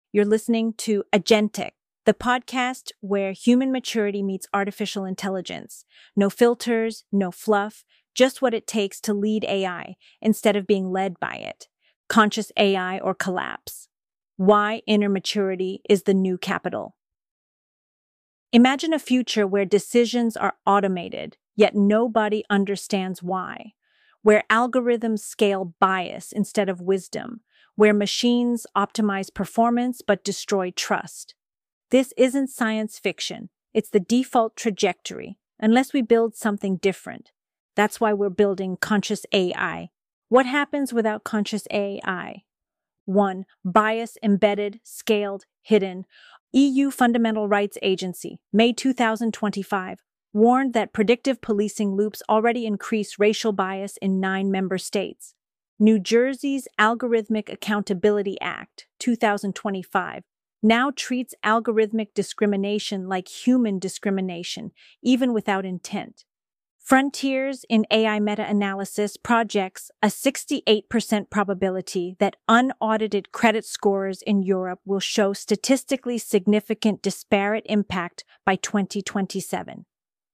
You're listening to Agentic, the podcast where human maturity meets artificial intelligence. No filters, no fluff, just what it takes to lead AI instead of being led by it. Conscious AI or collapse. Why inner maturity is the new capital. Imagine a future where decisions are automated, yet nobody understands why. Where algorithms scale bias instead of wisdom. Where machines optimize performance but destroy trust. This isn't science fiction. It's the default trajectory, unless we build something different. That's why we're building conscious AI. What happens without conscious AI? 1. Bias embedded, scaled, hidden. EU Fundamental Rights Agency, May 2025, warned that predictive policing loops already increase racial bias in 9 member states. New Jersey's Algorithmic Accountability Act, 2025, now treats algorithmic discrimination like human discrimination, even without intent. Frontiers in AI meta-analysis projects a 68% probability that unaudited credit scores in Europe will show statistically significant disparate impact by 2027.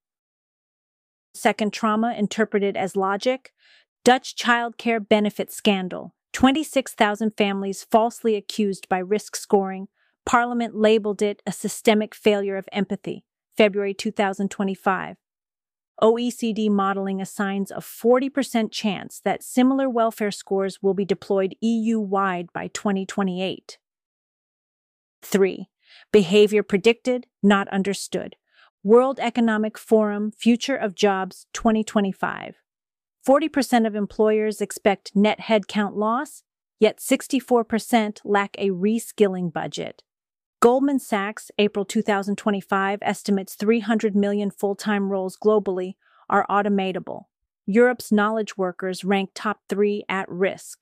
Second trauma interpreted as logic. Dutch childcare benefit scandal. 26,000 families falsely accused by risk scoring. Parliament labeled it a systemic failure of empathy. February 2025. OECD modeling assigns a 40% chance that similar welfare scores will be deployed EU-wide by 2028. 3. Behavior predicted, not understood. World Economic Forum Future of Jobs 2025. 40% of employers expect net headcount loss, yet 64% lack a reskilling budget. Goldman Sachs, April 2025, estimates 300 million full-time roles globally are automatable. Europe's knowledge workers rank top 3 at risk.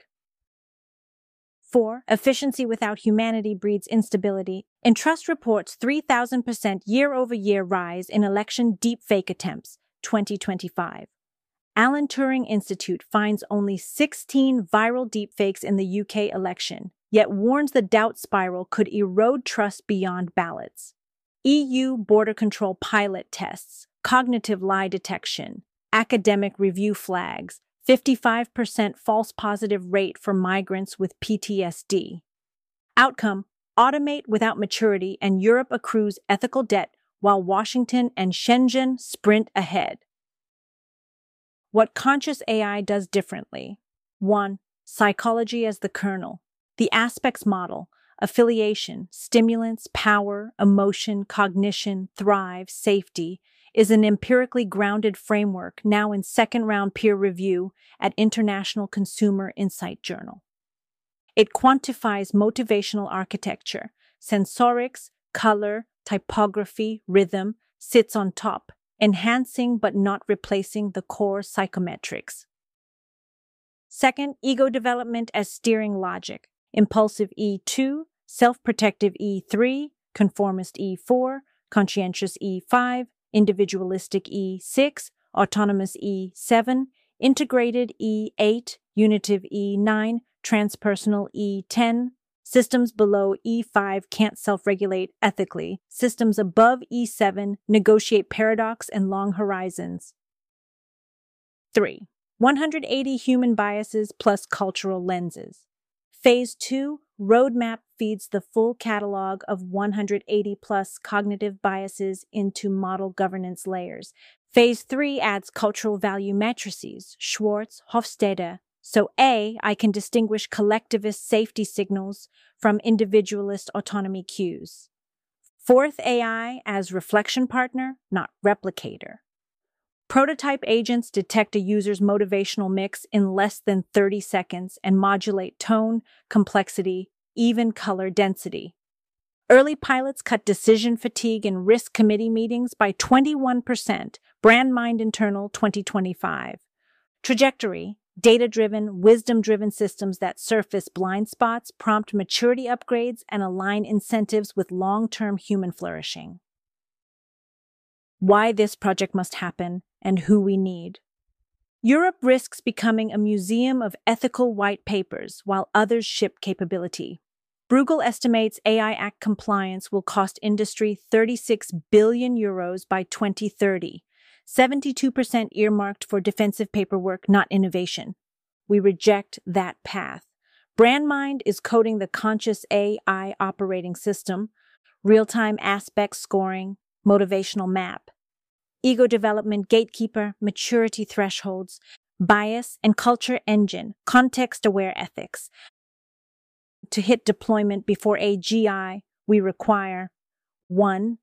4. Efficiency without humanity breeds instability. Entrust reports 3,000% year-over-year rise in election deepfake attempts, 2025. Alan Turing Institute finds only 16 viral deepfakes in the UK election, yet warns the doubt spiral could erode trust beyond ballots. EU border control pilot tests, cognitive lie detection, academic review flags, 55% false positive rate for migrants with PTSD. Outcome: automate without maturity and Europe accrues ethical debt while Washington and Shenzhen sprint ahead. What conscious AI does differently. 1. Psychology as the kernel. The aspects model, affiliation, stimulants, power, emotion, cognition, thrive, safety, is an empirically grounded framework now in second-round peer review at International Consumer Insight Journal. It quantifies motivational architecture, sensorics, color, typography, rhythm, sits on top, enhancing but not replacing the core psychometrics. Second, ego development as steering logic. Impulsive E2, self-protective E3, conformist E4, conscientious E5, individualistic E6, autonomous E7, integrated E8, unitive E9, transpersonal E10. Systems below E5 can't self-regulate ethically. Systems above E7 negotiate paradox and long horizons. 3. 180 human biases plus cultural lenses. Phase 2, roadmap feeds the full catalog of 180 plus cognitive biases into model governance layers. Phase 3 adds cultural value matrices, Schwartz, Hofstede. So A, I can distinguish collectivist safety signals from individualist autonomy cues. Fourth, AI as reflection partner, not replicator. Prototype agents detect a user's motivational mix in less than 30 seconds and modulate tone, complexity, even color density. Early pilots cut decision fatigue in risk committee meetings by 21%, BrandMind Internal 2025. Trajectory: data-driven, wisdom-driven systems that surface blind spots, prompt maturity upgrades, and align incentives with long-term human flourishing. Why this project must happen, and who we need. Europe risks becoming a museum of ethical white papers while others ship capability. Bruegel estimates AI Act compliance will cost industry 36 billion euros by 2030, 72% earmarked for defensive paperwork, not innovation. We reject that path. BrandMind is coding the conscious AI operating system, real-time aspect scoring, motivational map, ego development gatekeeper, maturity thresholds, bias and culture engine, context-aware ethics. To hit deployment before AGI, we require 1.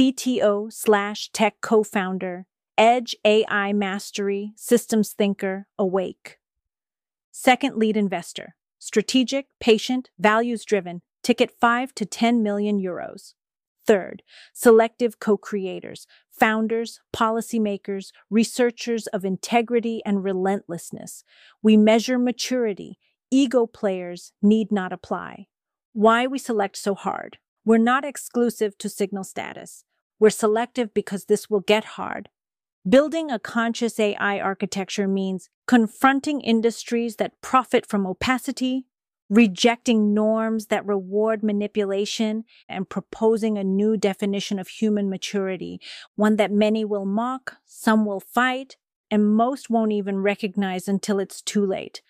CTO/tech co-founder, Edge AI mastery, systems thinker, awake. Second lead investor, strategic, patient, values-driven, ticket 5 to 10 million euros. Third, selective co-creators, founders, policymakers, researchers of integrity and relentlessness. We measure maturity. Ego players need not apply. Why we select so hard? We're not exclusive to signal status. We're selective because this will get hard. Building a conscious AI architecture means confronting industries that profit from opacity, rejecting norms that reward manipulation, and proposing a new definition of human maturity, one that many will mock, some will fight, and most won't even recognize until it's too late.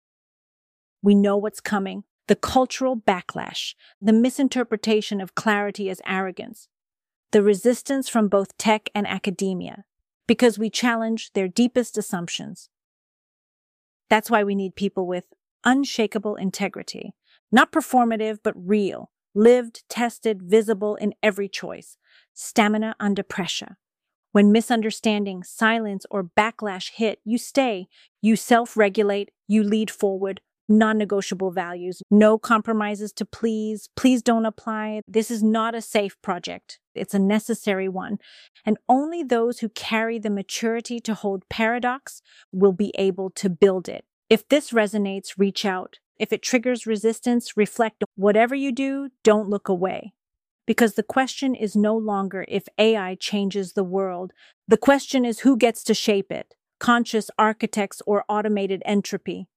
We know what's coming. The cultural backlash, the misinterpretation of clarity as arrogance, the resistance from both tech and academia, because we challenge their deepest assumptions. That's why we need people with unshakable integrity, not performative, but real, lived, tested, visible in every choice, stamina under pressure. When misunderstanding, silence, or backlash hit, you stay, you self-regulate, you lead forward. Non-negotiable values, no compromises to please don't apply. This is not a safe project. It's a necessary one. And only those who carry the maturity to hold paradox will be able to build it. If this resonates, reach out. If it triggers resistance, reflect. Whatever you do, don't look away. Because the question is no longer if AI changes the world. The question is who gets to shape it, conscious architects or automated entropy.